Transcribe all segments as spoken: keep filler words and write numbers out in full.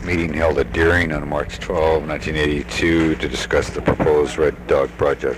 meeting held at Deering on March twelfth, nineteen eighty-two to discuss the proposed Red Dog project.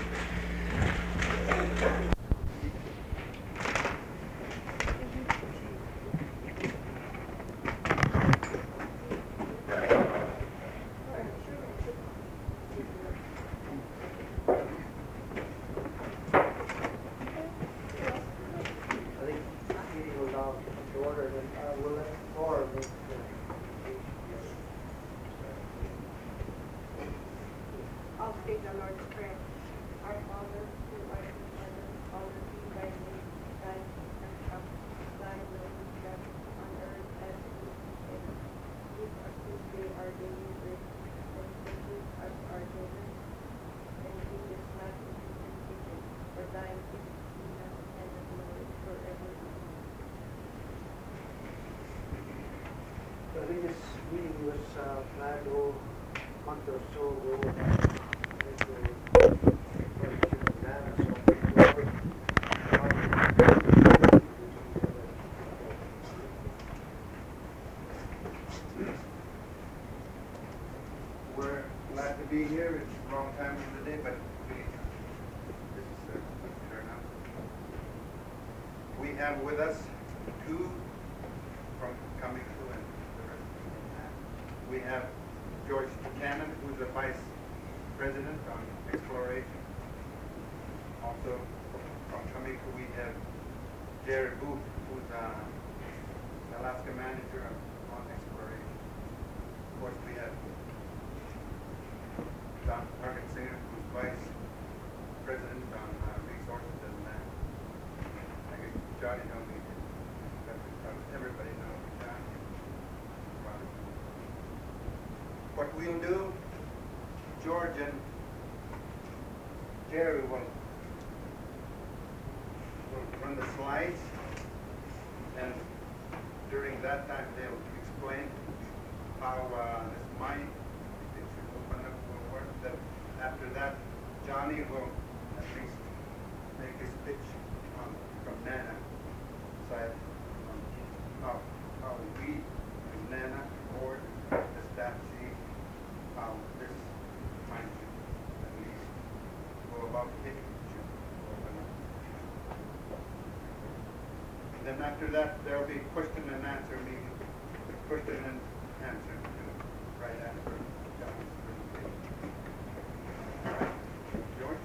I think this meeting was uh, planned a month or so ago. We're glad to be here. It's the wrong time of the day, but we, this is a good turnout. We have with us two from coming to and the rest of them. We have George Buchanan, who's the Vice President on Exploration. Also from Kamiko, we have Jared Booth, who's uh, Alaska Manager on Exploration. Of course, we have John Parkinson, who's Vice President on uh, Resources and Land. I guess Johnny knows me. Everybody knows John. What we'll do, George and Jerry will, will run the slides, and during that time they'll explain how uh, this mine open up will work. Then after that, Johnny will at least make his pitch on, from Nana side on how, how we as Nana board, the staff see how this mine should at least go about it should open up. And then after that, there will be question and answer meeting, question and answer to right after Johnny's presentation. All right, George?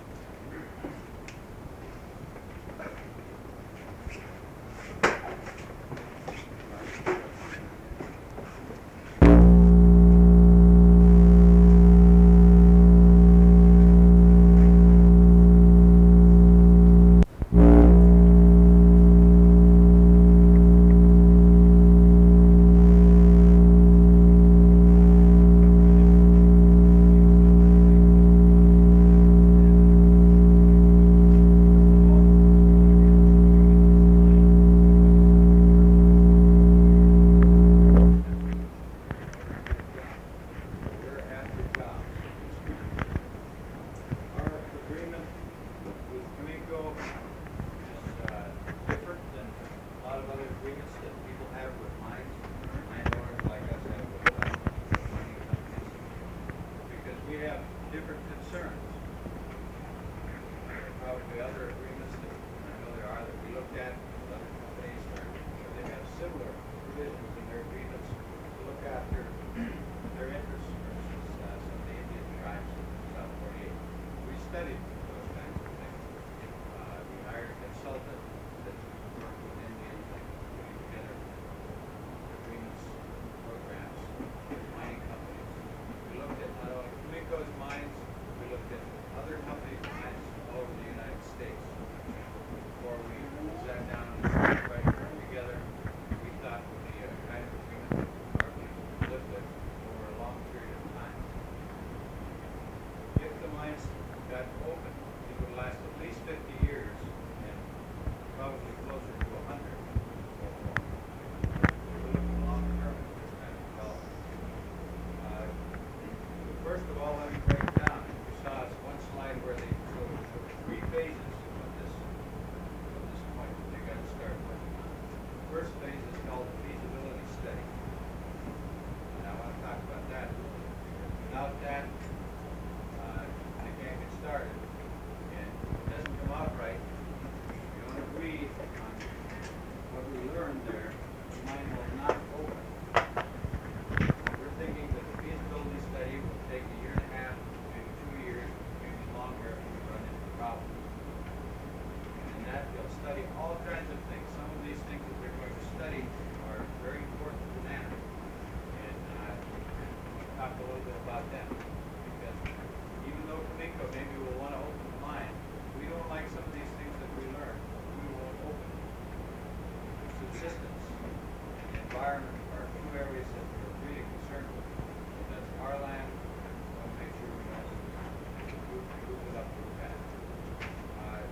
about them. Because even though Cominco maybe will want to open the mine, we don't like some of these things that we learn. We won't open. Subsistence and environment are two areas that we're really concerned with. And that's our land. We'll make sure we don't move, move it up to the path. Uh,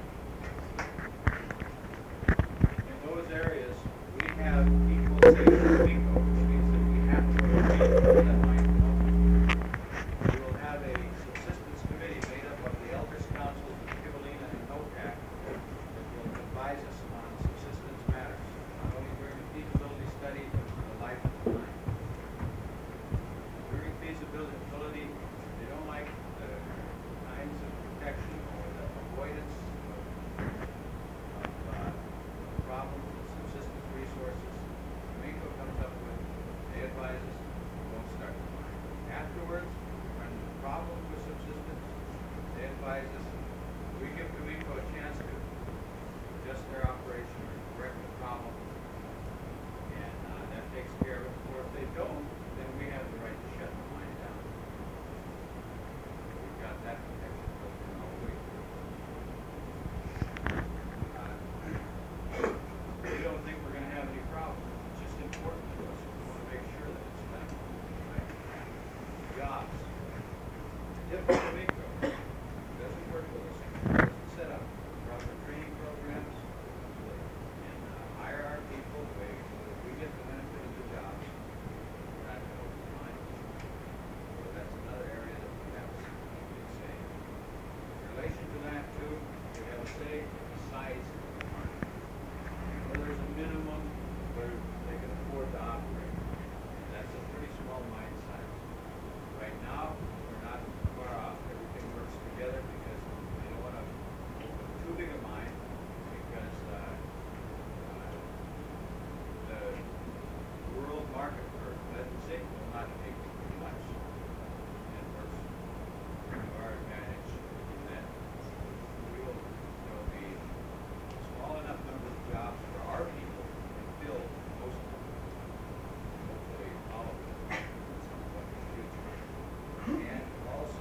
in those areas, we have equal say to Cominco, which means that we have to agree for that mine to open. We will have a subsistence committee made up of the elders councils of Kivalina and NOCAC that will advise us on subsistence matters, not only during the feasibility study, but for the life of the mine. During feasibility, they don't like the kinds of protection or the avoidance of, of uh, problems with subsistence resources. Cominco comes up with, they advise us, we won't start the mine. Afterwards, when the problems with subsistence, they advise us, we give Cominco a chance to adjust their operation or correct the problem, and uh, that takes care of it. Or if they don't, then we have the right to shut the mine down. We've got that protection built in all the way through. Uh, we don't think we're going to have any problems. It's just important to us. We want to make sure that it's done right. Jobs. If Cominco doesn't work with us, doesn't set up proper training programs, and uh, hire our people the way so that we get the benefit of the jobs, we're not going to open the mine. So that's another area that we have a big say. In relation to that too, we have a say in the size of the mine. So there's a minimum where they can afford to operate. And that's a pretty small mine size. Right now, we're not far off. Everything works together because they don't want to open too big a mine because uh, uh, the world market for lead and zinc will not take too much. And it works to our advantage in that we will, there will be a small enough number of jobs for our people and fill most of them. Hopefully all of them at some point in the future. And also,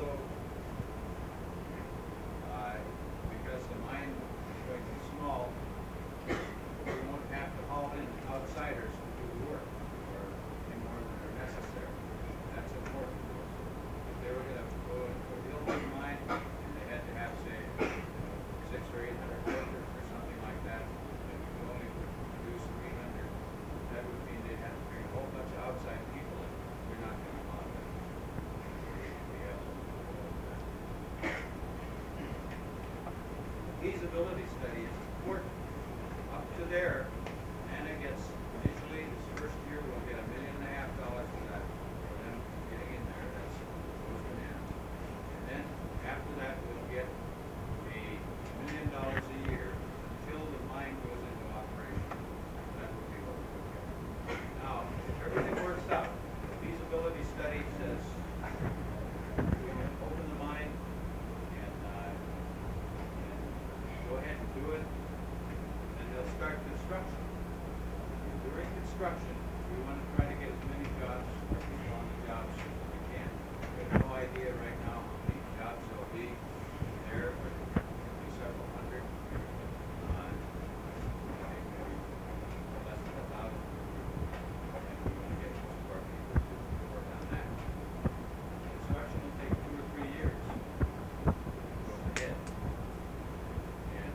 uh, because the mine is going to be small, we won't have to haul in outsiders to do the work or any more than are necessary. That's important to us. If they were going to go into a real big mine and they had to have, say, six or eight hundred workers or something like that, and we could only produce three hundred, that would mean they'd have to bring a whole bunch of outside people in. We're not going to allow that. We have to avoid that. Feasibility study is important. Up to there, Anna gets, initially, this first year, we'll get a million and a half dollars for that, for them getting in there, that's goes to Anna. And then, after that, we'll get a million dollars a year until the mine goes into operation. That will be what we'll get. Now, if everything works out, the feasibility study says we can open the mine and, uh, and go ahead and do it, and they'll start construction. During construction, we want to try to get as many jobs, or people on the jobs as we can. We have no idea right now how many jobs there'll be there, but it'll be several hundred. Uh, maybe less than a thousand. And we want to get most of our people to work on that. Construction will take two or three years. Go ahead. And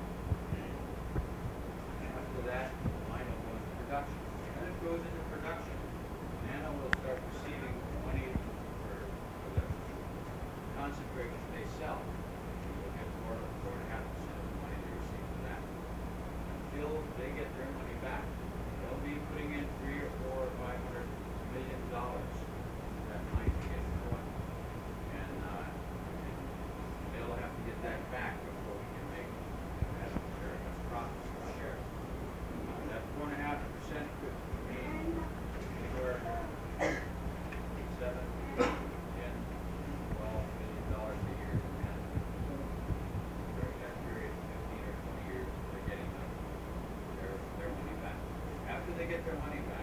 after that, the mine will go into production. When it goes into production, Nano will start receiving money for, for the concentration they sell. We'll get four, four and a half percent of the money they receive for that. Until they get their money back, they'll be putting in three or four or five hundred million dollars for that mine to get going. And uh, they'll have to get that back before we can make that very much profits to share. Uh, that four and a half percent could mean anywhere seven, ten, twelve million dollars a year to ten. During that period, fifteen or twenty years, they're getting them, their, their money back. After they get their money back,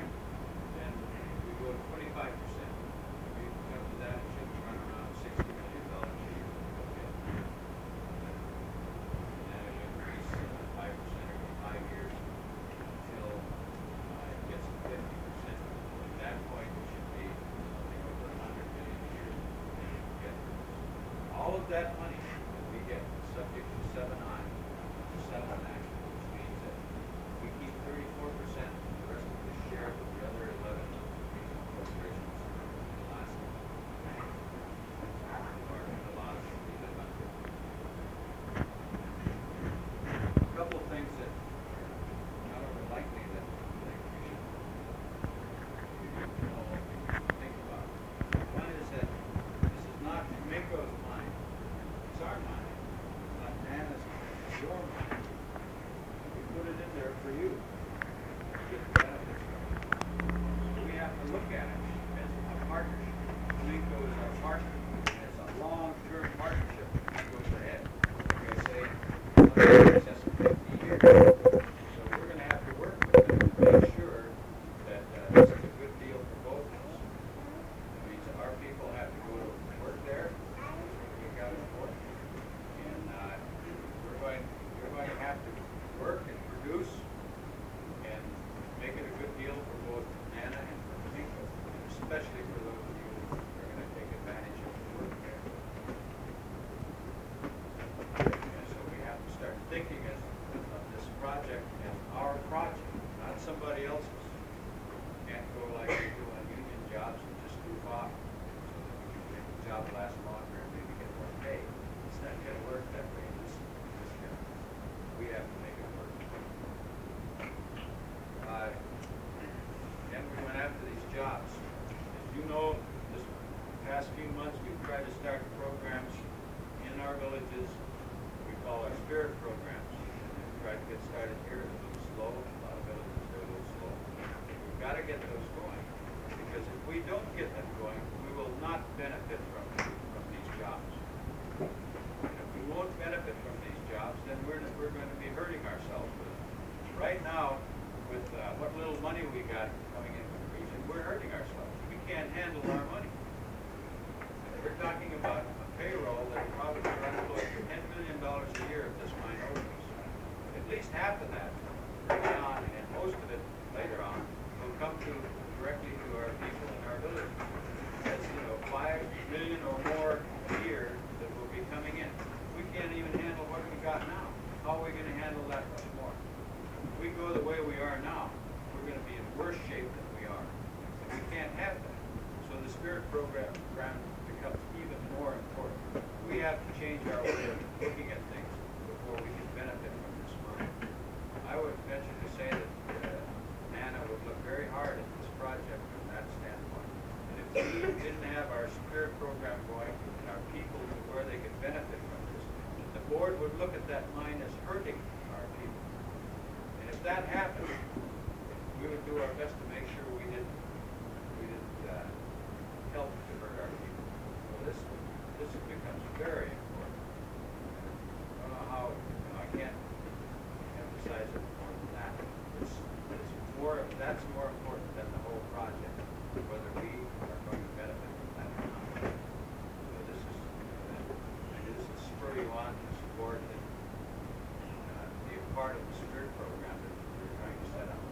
of that money that we get is subject to seven I, the settlement act, which means that we keep thirty-four percent, the rest of the share with the other eleven regional corporations. Last part of the law should be live under. A couple of things that are not over likely that I think we should all think about. One is that this is not Minko's mine. It's our mine. It's not Nana's mine. It's your mine. We put it in there for you to get the benefits from it. So we have to look at it as a partnership. Minko is our partner. It's a long-term partnership that goes ahead. Like I say, in excess of fifty years. So we're going to have to work with them to make sure that uh, this is a good deal for both of us. That means that our people have to go to work there, we got it for, and uh, we're going, we're going to have to work and produce and make it a good deal for both Nana and for Minko, especially for those of you who are going to take advantage of the work there. And so we have to start thinking as, of this project as our project, not somebody else's. Can't go like we do on union jobs and just goof off so that we can make the job last longer and maybe get more pay. It's not going to work that way in this, this job. We have to make it work. Uh, and we went after these jobs. As you know, this past few months we've tried to start programs in our villages we call our spirit programs. We've tried to get started here. It's a little slow. A lot of villages are a little slow. We've got to get those going, because if we don't get them going, we will not benefit from, from these jobs. And if we won't benefit from these jobs, then we're, we're going to be hurting ourselves with it. Right now, with uh, what little money we got coming into the region, we're hurting ourselves. We can't handle our money. We're talking about a payroll that probably runs close to ten million dollars a year if this mine opens. At least half of that early on, and most of it later on, will come to directly to our people in our villages. That's, you know, five million or more a year that will be coming in. We can't even handle what we got now. How are we going to handle that much more? If we go the way we are now, we're going to be in worse shape than we are. And we can't have that. So the spirit program, program becomes even more important. We have to change our way of looking at things before we can benefit from this mine. I would venture to say that uh, Nana would look very hard at this project from that standpoint. And if we didn't have our spirit program going and our people to where they could benefit from this, the board would look at that mine as hurting our people. And if that happened, we would do our best to make sure we didn't, we didn't uh, help to hurt our people. So this, this becomes very important. I don't know how, you know, I can't emphasize it more than that. It's, it's more, that's more important than the whole project, whether we are going to benefit from that or not. So this is, maybe this will spur you on to support and uh, be a part of the spirit program that we're trying to set up.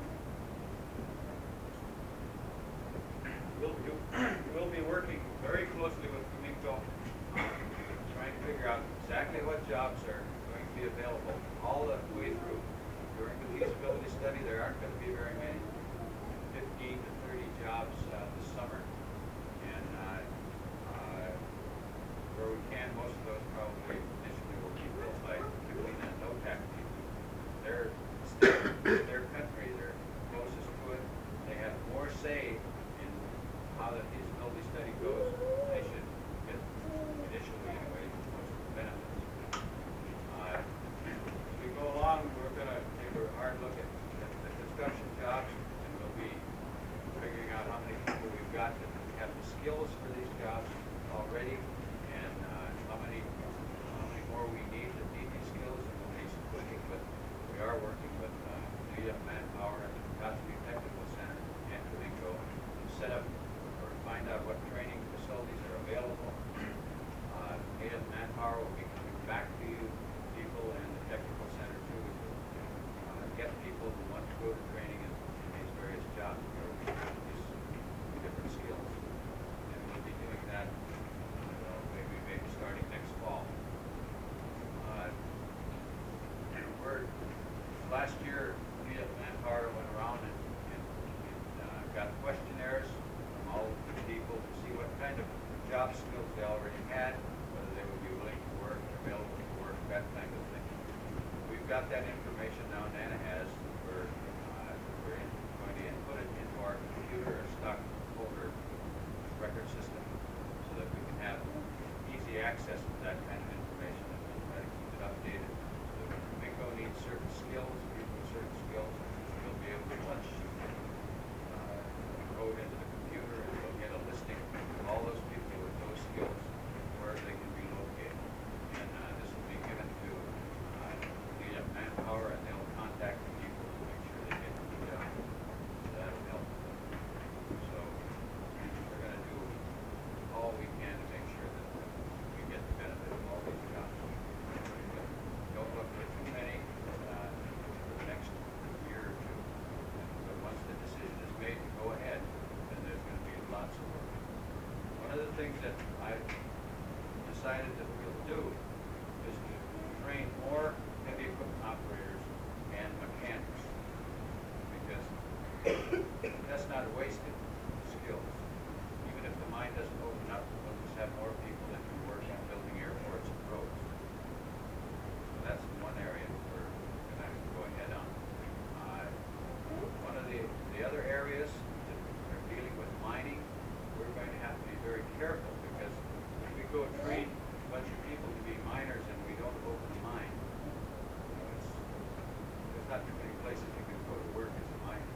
We'll, do, we'll be working very closely with Minko, trying to figure out exactly what jobs are going to be available all the way through. During the feasibility study, there aren't going to be very many, fifteen to thirty jobs uh, this summer. And uh, uh, where we can, most of those probably initially will be built by Kivalina and NOTAC people. They're still their country, they're closest to it. They have more say in how the feasibility study goes. They should get, initially anyway, most of the benefits. Uh, as we go along, we're going to take a hard look at, at the construction jobs, and we'll be figuring out how many people we've got that have the skills for these jobs already, and uh, how many how many more we need that need these skills. And we'll be working with, we are working with uh, N A Manpower at the Gottfried Technical Center and Minko to set up or find out what training facilities are available. Uh, N A Manpower will be coming back to you, people, and the technical center too, to uh, get people who want to go to training in, in these various jobs where we use different skills. And we'll things that I've decided that we'll do is to train more heavy equipment operators and mechanics. Because that's not a wasted skill. Even if the mine doesn't open up, we'll just have more people that can work on building airports and roads. So that's one area we're going to go ahead on. Uh, one of the, the other areas that are dealing with mining, we're going to have to be very careful because if we go train a bunch of people to be miners and we don't open the mine, you know, it's, there's not too many places you can go to work as a miner.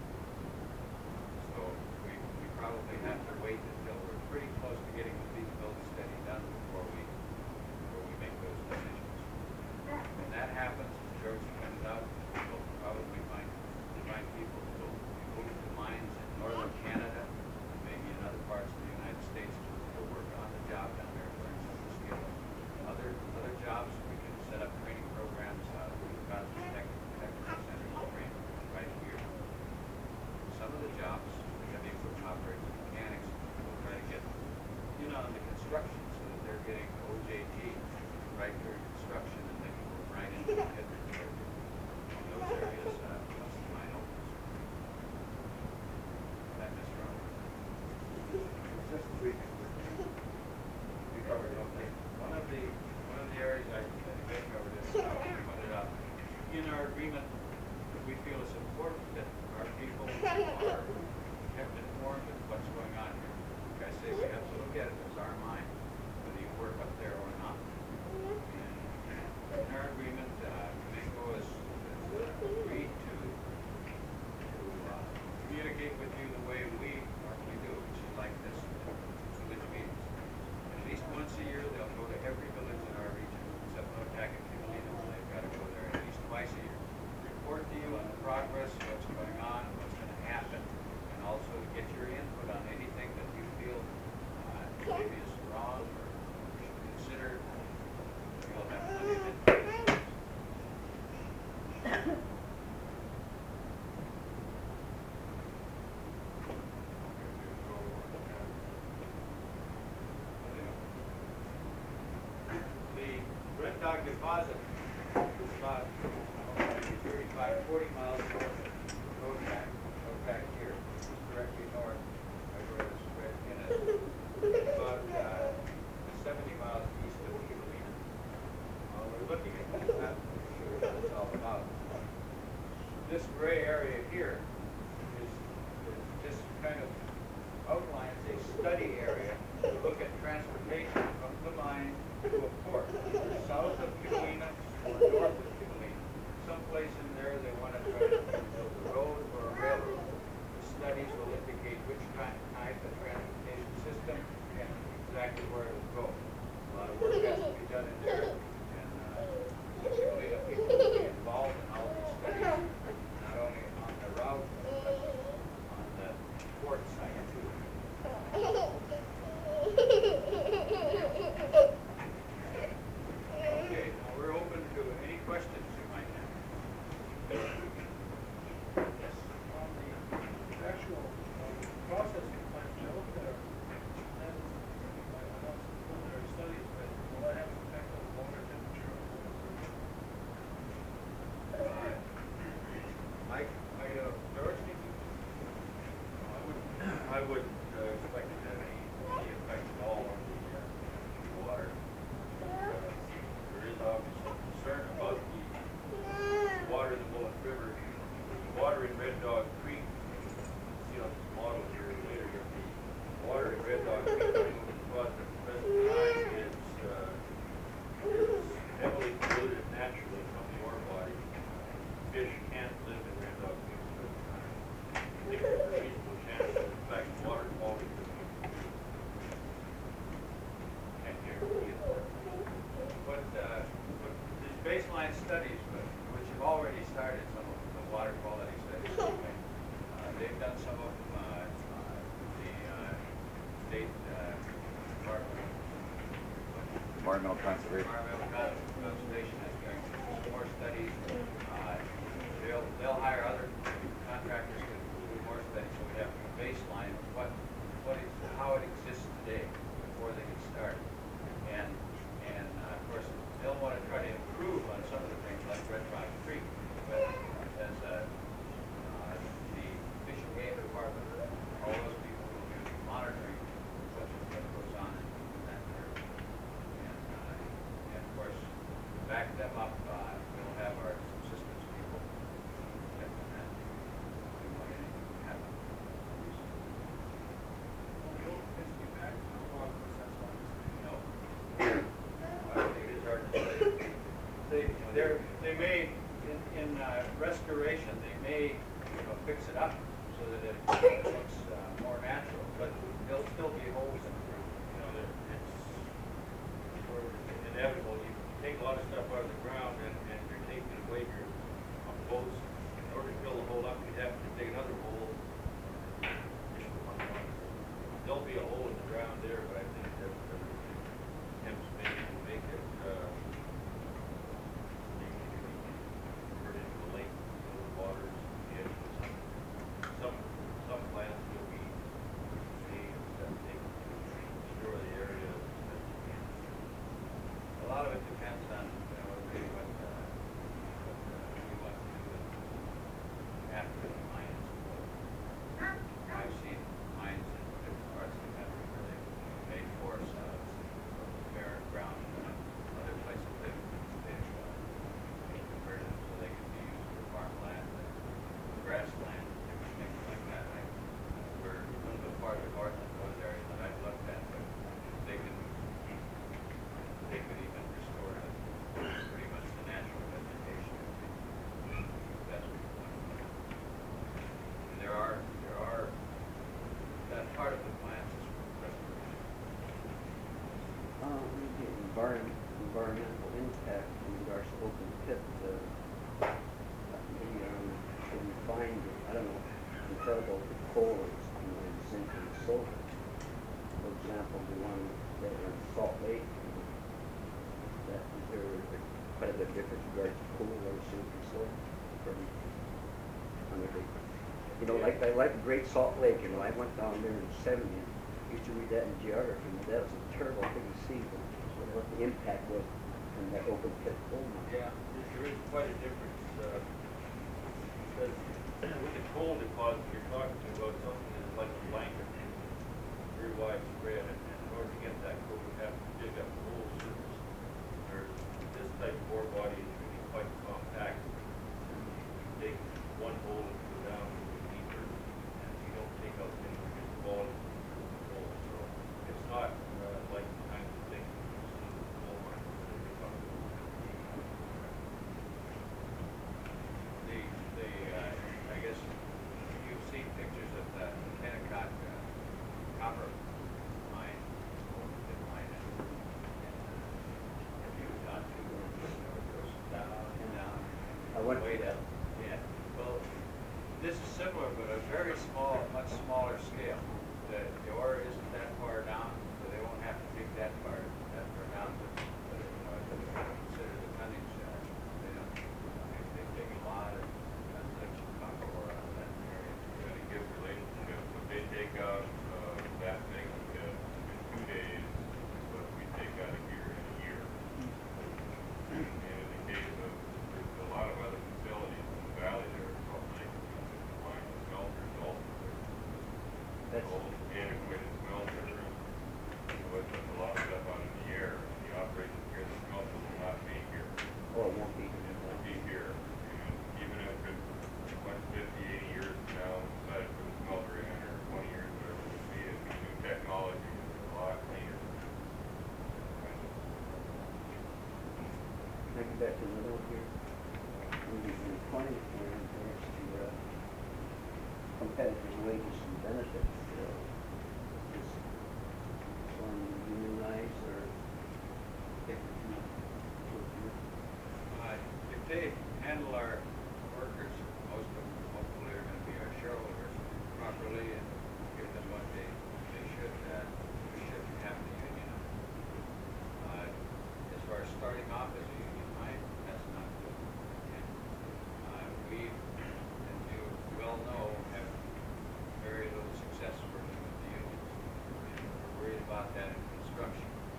So we, we probably have to wait until we're pretty close to getting the feasibility study done before we, before we make those decisions. When that happens, George pointed out, we'll probably find, find people who will move to mines in northern Canada, maybe in other parts of the United States to work on the job down there, learn some of the skills. Other, other jobs, we can set up training programs, uh, we've got the tech, technical centers of training right here. Some of the jobs, the heavy equipment operators and mechanics, will try to get in on the construction so that they're getting O J T right during construction and they can go right into the head repair. In those areas, uh, once the mine opens. That, Mister Roberts. Just three things. We covered it, okay. One of the, one of the areas I, I think I covered is, uh, we pointed out, in our agreement, we feel it's important that our people are kept informed of what's going on here. Like I say, we have to look at it as our mine, whether you work up there or not. And in our agreement, uh, Mingo has has agreed to, to uh, communicate with you the way we normally do, which is like this, village meetings. At least once a year, they'll go to every village in our region, except Noatak and Kivalina, they've got to go there at least twice a year. Report to you on the progress, what's going on, what's going to happen, and also to get your input on anything that you feel uh, maybe is wrong or we should consider. You'll have plenty of input. The Red Dog deposit is about thirty-five, forty miles north of road back, road back here, directly north of where this red in it. About uh, seventy miles east of Kivalina. Uh, we're looking at this map to show you what it's all about. This gray area here is, is just kind of outlines a study area to look at transportation from the mine to a port, either south of Kivalina or north of Kivalina. Someplace in there they want to try to build a road or a railroad. The studies will indicate which kind type of transportation system and exactly where it will go. A lot of work has to be done in there, and uh, Kivalina people will be involved in all these studies, not only on the route, but on the port side too. Okay, now we're open to any questions you might have. Yes. On the actual um, processing plant, I looked at our plans, I know some preliminary studies, but will that have an effect on water temperature? Mike, I, uh, George, did you? I wouldn't, I wouldn't uh, expect it to have any, any effect at all on the, uh, the water. Uh, there is obviously concern about the water in the Bullet River. The water in Red Dog Creek, you can see on this model here later, that the water in Red Dog Creek, but at the present time is, uh, is heavily polluted naturally from the ore body. Fish can't live in Red Dog Creek at the present time. I think there's a reasonable chance that, in fact, water quality could be improved. Can't guarantee it. But, uh, but these baseline studies, but- which have already started, some of the water quality studies, anyway, uh, they've done some of them, uh, uh, the, uh, state, uh, department. Environmental conservation. Environmental Con- Conservation is going to do some more studies. Uh, They'll, they'll hire other contractors to do more studies, so we have a baseline of what, what is, how it exists today. started. And, and uh, of course, they'll want to try to improve on some of the things like Red Rock Creek. But as uh, uh, the Fish and Game Department, all those people will be monitoring what, what goes on in that area. And, uh, and of course, back them up, uh, we'll have our subsistence people checking that. We want anything to happen. Well, the open pits be back, how long was that one? No. I think it is hard to say. They, they're, they may, in, in uh, restoration, they may, you know, fix it up so that it looks uh, more natural, but there'll still be holes in it. You know, there, it's sort of inevitable. You take a lot of stuff out of the ground and, and you're taking it away here on boats. In order to fill the hole up, you'd have to dig another hole. There'll be a hole in the ground there, but I think that the attempts maybe to make it, uh, maybe convert into a lake, so the water's the edge of some, some, some plants will be saved that they can restore the area that you can. A lot of it depends on, you know, really what, uh, what uh, we want to do after the mine is closed. I've seen mines in different parts of the country where they've made forests out of barren ground, and other places they've, they've uh, converted them so they can be used for farmland, and grassland, different things like that. I, we're a little bit farther north in those areas than I've looked at, but they can, they could even restore the, pretty much the natural vegetation. That's what we want to do. And there are, there are, that part of the plans is restoration. Uh, we get environment, environmental impact in regards to open pit, uh, maybe, um, can we find, I don't know, comparable to coal and and zinc and silver. For example, the one that in Salt Lake, that is there quite a bit different in regards to coal or zinc and silver from, under the, you know, like, I like Great Salt Lake, you know, I went down there in the seventies, used to read that in geography, and that was a terrible thing to see, but what the impact was from that open pit coal mine. Yeah, there- there is quite a difference, uh, because with the coal deposit, you're talking about something that's like a blanket, very widespread, and and in order to get that coal, you have to dig up the whole surface. Whereas this type of ore body is really quite compact. You dig one hole and go down deeper, and you don't take out significant volume of the coal, so it's not uh, like the kind of thing you see in the coal mine that we talk about. The, the, uh, I guess you've seen pictures of the Kennecott uh, copper mine, open pit mine, and, and, uh, have you gone to, where it goes down and down? I went Way to down, yeah. Well, this is similar, but a very small, much smaller scale. The, the ore isn't that far down, so they won't have to dig that far, that far down to, to, you know, to consider the tonnage. Uh, they don't, they, they dig a lot of, uh, such copper ore out of that area. Yeah, to give relationship, what they take out, uh, that thing, uh, in two days, what we take out of here in a year. And in the case of, there's a lot of other facilities in the valley there, probably, mine and smelters also. That's- Old antiquated smelter, and so it puts a lot of stuff out in the air, and the operation here, the smelter will not be here. Oh, it won't be. It will be here, and even if it went fifty, eighty years from now, and decided to put a smelter in, or twenty years, whatever it would be, it'd be new technology, it's a lot cleaner. Can I go back to another one here? In the in the twenty plan, there's the, uh, competitive wages and benefits, uh, is one unionized or different from Uh, if they handle our workers, most of them hopefully are gonna be our shareholders properly and give them what they, they should, uh, we shouldn't have to unionize. Uh, as far as starting off as a union mine, that's not good. And, uh, we, as you well know, have very little success working with the unions. And we're worried about that in construction.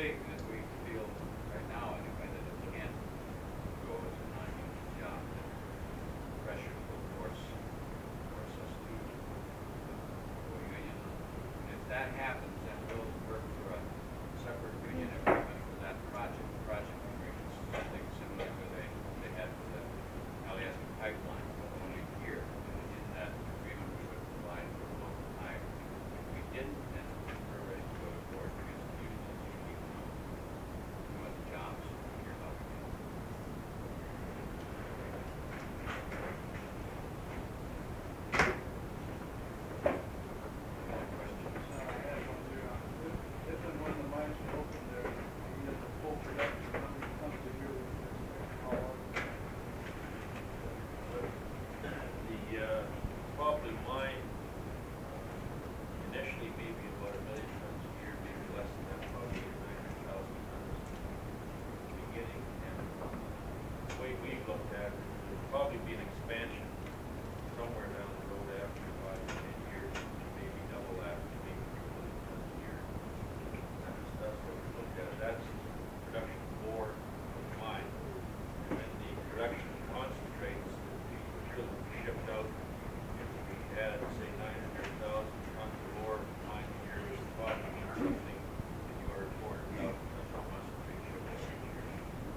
saying that we feel right now anyway that it can't go as a non-union job. That pressure will force, force us to go union. And if that happens, then we'll work for a separate union agreement for that project. The project agreement is something similar to they, they had for the Alyeska pipeline, but only here. And in that agreement, we would provide for local hire. If we didn't, then we're ready to go to court against the union to keep doing the jobs here up again. Any questions? Uh, I had one there, uh, if, if and when the mines are open there, you get the full production, how many tons a year would you expect? How long? The, uh, probably mine, initially maybe about a million tons a year, maybe less than that, probably nine hundred thousand tons at the beginning. And the way we looked at it, there'd probably be an expansion somewhere down the road after five or ten years, maybe double that, maybe two million tons a year. That's, that's what we looked at. That's production for the mine. And then the production concentrates that we should shipped out. If we had, say, nine hundred thousand tons of ore, mine here is probably something in the order of four hundred thousand tons of concentrate shipped out each year.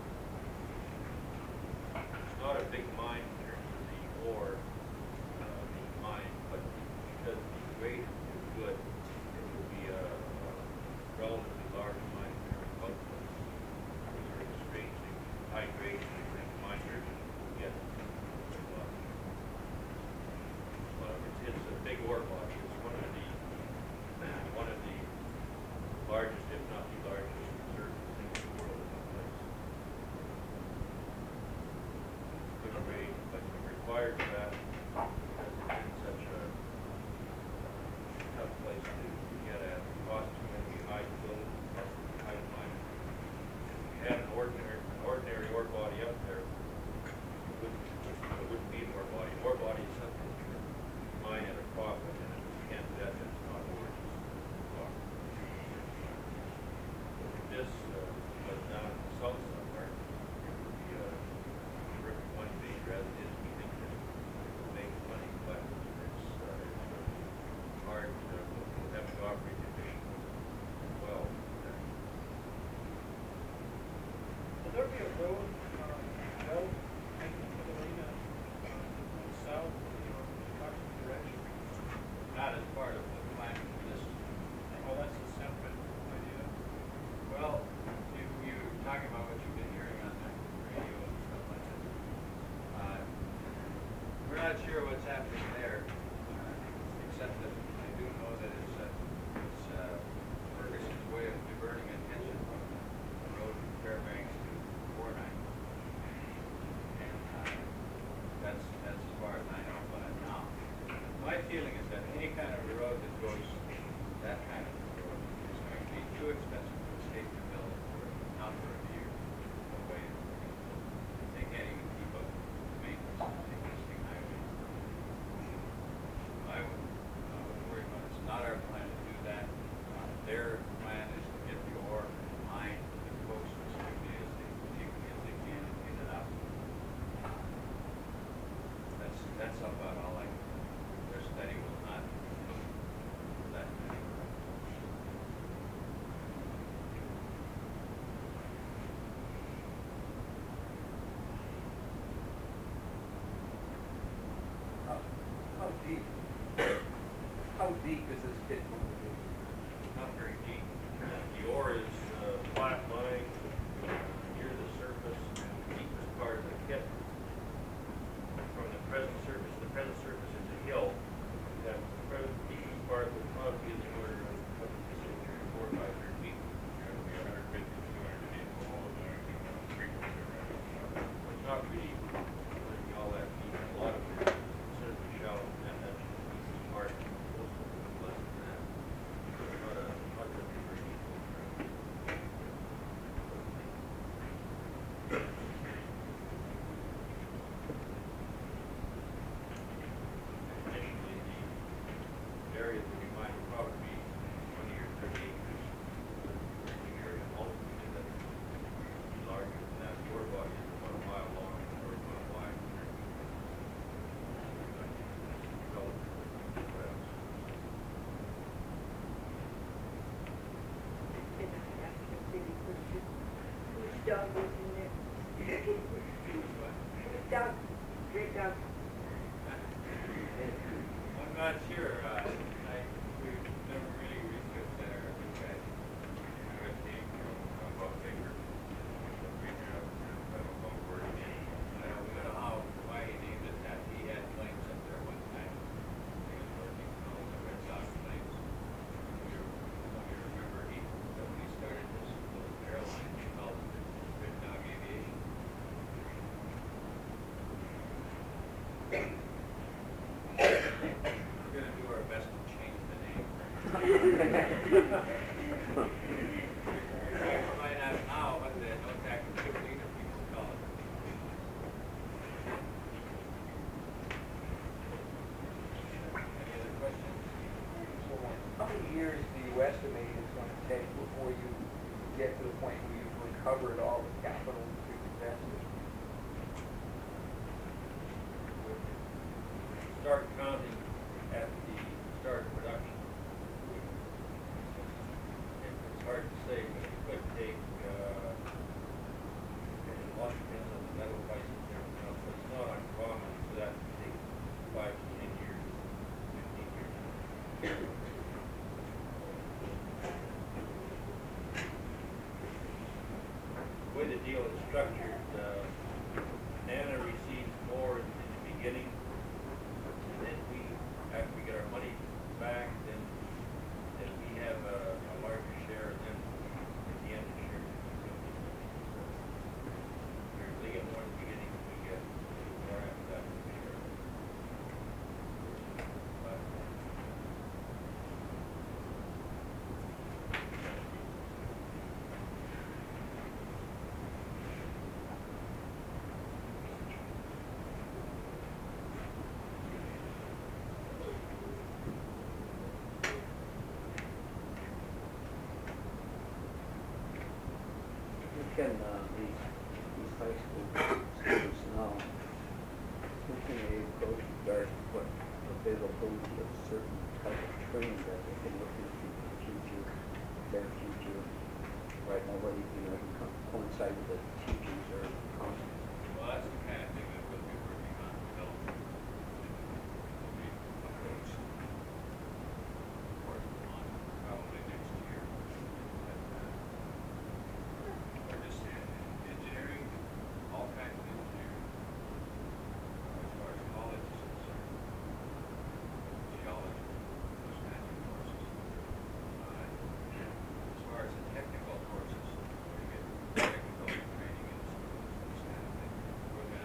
It's not a big mine in terms of the ore, uh, being mined, but because the grade is good, it will be a, a relatively large mine in terms of output. Those are extremely high grade, and miners will get. uh, Well, it's, it's a big ore body. It's one of the, one of the largest, if not the largest, reserves in the world in that place. Good grade, but it requires that because it's in such a tough place to to get at. The cost is going to be high to build, cost is high to mine. If we had an ordinary, an ordinary ore body up there, it wouldn't, it wouldn't be an ore body. An ore body is something that you mine at a profit, and if you can't do that, then it's not ore, it's profit. If this uh, was down in the south somewhere, it would be a terrific money made. Rather than it is, we think that it will make money, but it's, uh, it's hard to, we'll have to operate efficiently as well. Will there be a road, uh, built making to the arena, uh, going south, you know, opposite direction? Not as part of the plan for this. Oh, that's a separate idea. Well, you, you're talking about what you've been hearing on the radio and stuff like that. Uh, We're not sure what's happening there, uh, except that I do know that it's, uh, it's uh, Ferguson's way of diverting attention from the road from Fairbanks to four ninety. And uh, that's, that's as far as I know about it now. My feeling is that any kind of a road that goes, that kind of a road, is going to be too expensive for the state to build for a number of years. No way. They can't even keep up with maintenance of the existing highway. I would, I would worry about it. It's not our plan to do that. Uh, Their plan is to get the ore mined as close as quickly as they, particularly as they can, and get it out. That's, that's about all I can, their study will not that many. How, how deep, how deep is this pit going to be? Not very deep. The ore is uh, flat lying near the surface, and the deepest part of the pit from the present surface. The present surface is a hill. That the present deepest part would probably be in the order of, what did you say, three or four, five hundred feet. It'll be a hundred fifty to two hundred feet below the creek over there, right? It's not really going to be all that deep. A lot of it is considerably shallow, and that's the easy part. Most of it is less than that. Doug was in there. Doug, great Doug. I'm not sure, uh, I, we've never really researched that, or I think I, I think, you know, about bigger. I don't know where it is. I don't know how, why he named it that, he had planes up there one time. He was working on the Red Sox planes. You you remember he, when he started this little airline, he called it Red Dog Aviation. We're gonna do our best to change the name. You can find out now what the no tax fifteen of people call it. Any other questions? So how many years do you estimate it's gonna take before you get to the point where you've recovered all the capital you've invested? Start counting at the start of production. It's hard to say, but it could take, uh, and a lot depends on the metal prices and everything else, but it's not uncommon for that to take five to ten years, fifteen years. The way the deal is structured, uh, Nana receives more in in the beginning, and then we, after we get our money back, then, then we have a, a larger share, and then at the end of the year. They get more in the beginning, we get more after that. Sure. But, Can, uh, these, these high school students now, who can they approach regards to what availability of certain type of training that they can look into in the future, their future, right now, whether, you know, it can co- coincide with the teachers or counselors? well, that's the kind of thing that we'll be working on developing. We'll be approached, of course, on probably next year. But, uh, We're just in engineering, all kinds of engineering, as far as college is concerned, geology, those kinds of courses. Uh, As far as the technical courses, we get technical training in schools, this kind of thing. We're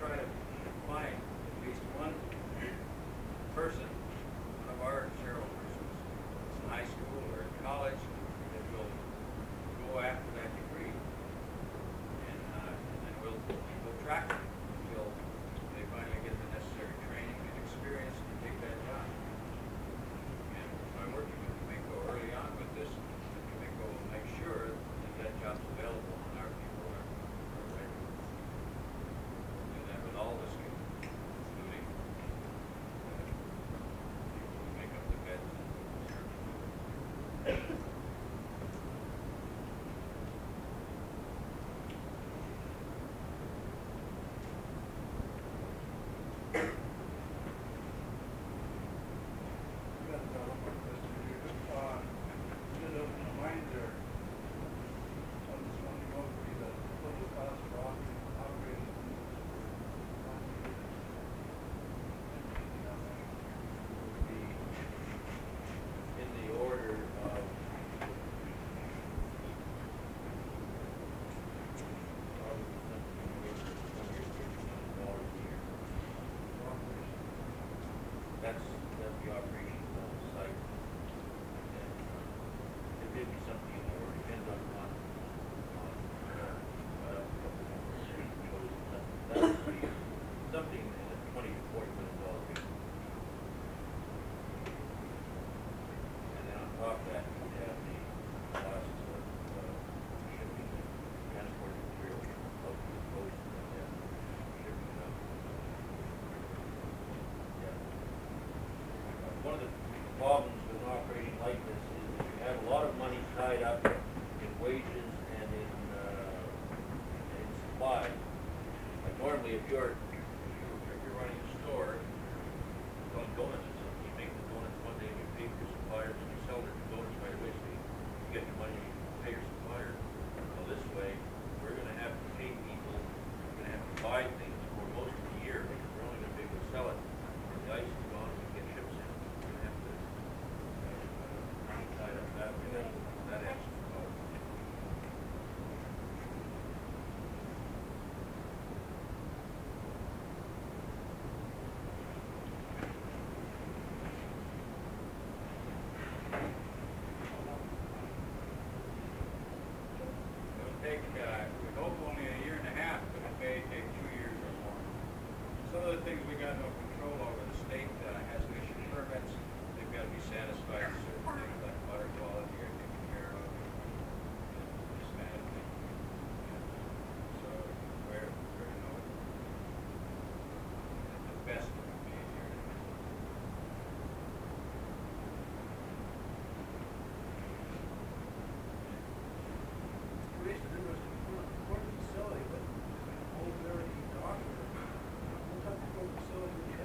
try to find at least one person, one of our Cheryl persons, in high school or in college, that will go after that degree. And, uh, and then we'll, we'll track them until they finally get the necessary training and experience to take that job. And I'm working with Cominco early on with this. Cominco will make sure that that job's available and our people are, are ready. Do that with all the students, including uh, people who make up the beds and serve. We got uh, one more question here. Uh, just a reminder, on this one, you go through the total cost for operating, operating. Would be in the order of probably something in the order of twenty or thirty million dollars a year. That's, that's the operation of the site. And uh, it may be something in the order, depends on, on, on, uh, uh, that would be something in the twenty to forty million dollar range. And then on top of that, we have the costs of uh, shipping and transporting materials out to the coast and then shipping it up. Yeah. Uh, One of the problems with operating like this is that you have a lot of money tied up in wages and in, uh, in supplies. Like normally, if you're, if you're, if you're running a store, selling donuts or something, you make the donuts one day and you pay your suppliers and you sell their donuts right away, so you you get your money, you pay your supplier. Well, this way, we're gonna have to pay people, we're gonna have to buy things for most of the year, because we're only gonna be able to sell it when the ice is gone and we get ships in. We're gonna have to, uh, tie it up that way, that, that answers the problem. It'll take, uh, we hope only a year and a half, but it may take two years or more. Some of the things we got no control over, the state uh, has to issue permits, they've got to be satisfied with certain things like water quality are taken care of, and this kind of thing. So, where, where, you know, at the best it would be a year and a half. Creation of interesting, important facility, but old dirty doctor. What type of facility would you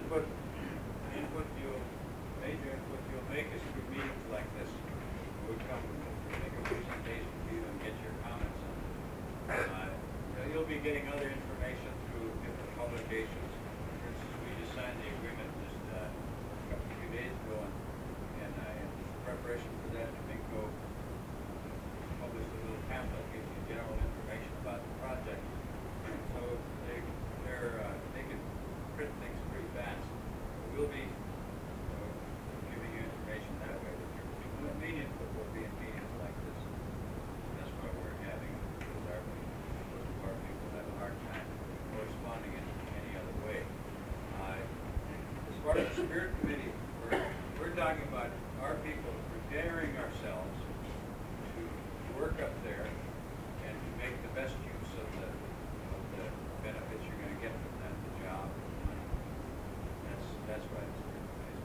input, input you'll, major input you'll make is through meetings like this. We would come, make a presentation to you and get your comments on it. Uh, You'll be getting other information through different publications. For instance, we just signed the agreement just uh, a few days ago, and, and uh, in preparation for that, Minco published a little pamphlet that gives you general information about the project. So they, they're, uh, they can print things pretty fast. We'll be uh, giving you information that way. The main input will be in meetings like this. That's why we're having it, because our, most of our people have a hard time corresponding in any other way. Uh, as far as the Spirit Committee, we're, we're talking about our people preparing ourselves to work up there and to make the best use of the, of the benefits you're going to get from that, the job. That's, that's why the Spirit Committee.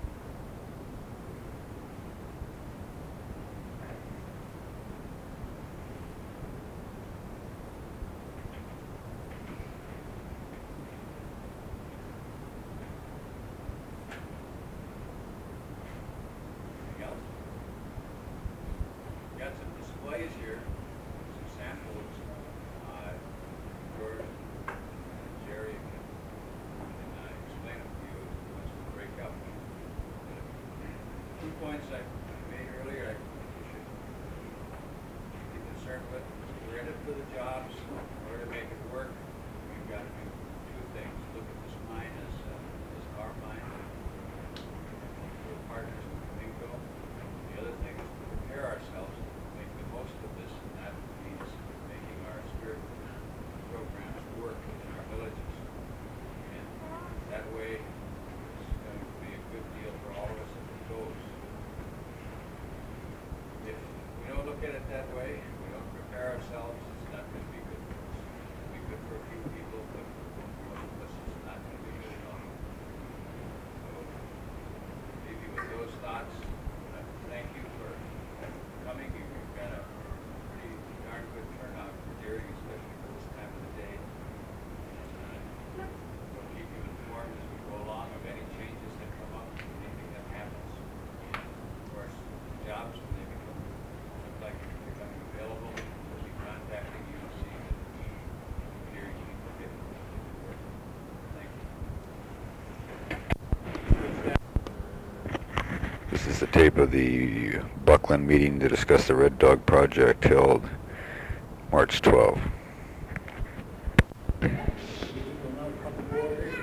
Anything else? Got some displays here, some samples. Uh, George and Jerry can, can uh, explain them to you once we break up. Two points I made earlier, I think you should be concerned with. We're in it for the jobs. In order to make it work, we've got to do two things. Look at this mine as, uh, as our mine. We're partners with Minco. The other thing is to prepare ourselves to make the most of this, and that means making our spirit programs work in our villages. And that way, it's going to be a good deal for all of us if it goes. If we don't look at it that way, we don't prepare ourselves, it's not going to be good for us. It'll be good for a few people, but for most of us, it's not going to be good at all. So, leave you with those thoughts. Uh, Thank you for coming. You- You've got a pretty darn good turnout for Deering, especially for this time of the day. And, uh, we'll keep you informed as we go along of any changes that come up, anything that happens. And of course, jobs, when they become, look like they're becoming available, we'll be contacting you and seeing that Deering people get to work. Thank you. This is the tape of the Buckland meeting to discuss the Red Dog project held March twelfth. We will now come to order.